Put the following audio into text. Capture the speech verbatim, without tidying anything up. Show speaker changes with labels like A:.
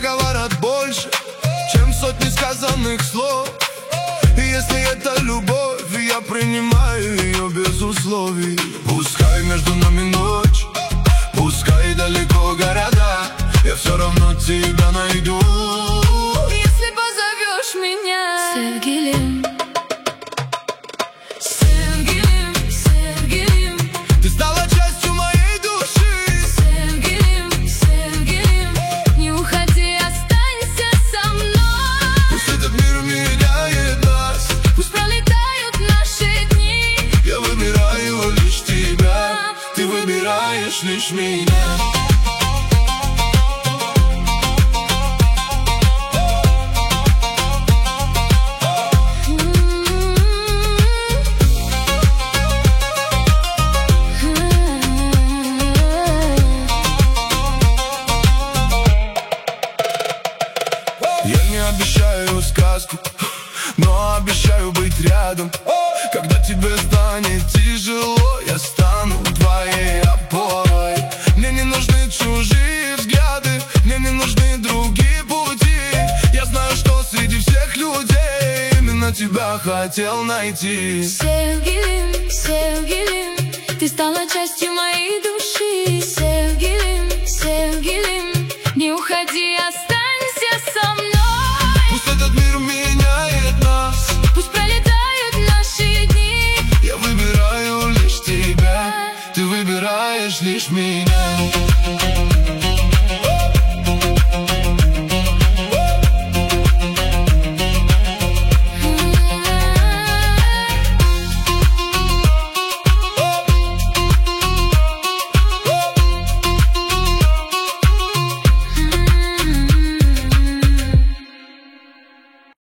A: говорят больше, чем сотни сказанных слов. И если это любовь, я принимаю ее без условий. Пускай между нами ночь, пускай далеко города, я все равно тебя найду,
B: если позовешь меня. Sevgilim,
A: Sevgilim, Sevgilim, ты стала частью моей души.
B: Sevgilim, Sevgilim, не уходи, останься со мной.
A: Пусть этот мир меняет нас,
B: пусть пролетают наши дни,
A: я выбираю лишь тебя, ты выбираешь лишь меня. Я не обещаю сказку, но обещаю быть рядом. Когда тебе станет тяжело, я стану твоей опорой. Мне не нужны чужие взгляды, мне не нужны другие пути. Я знаю, что среди всех людей именно тебя хотел найти.
B: Sevgilim, sevgilim, ты стала частью моей души. Sevgilim, sevgilim, не уходи, останься со мной.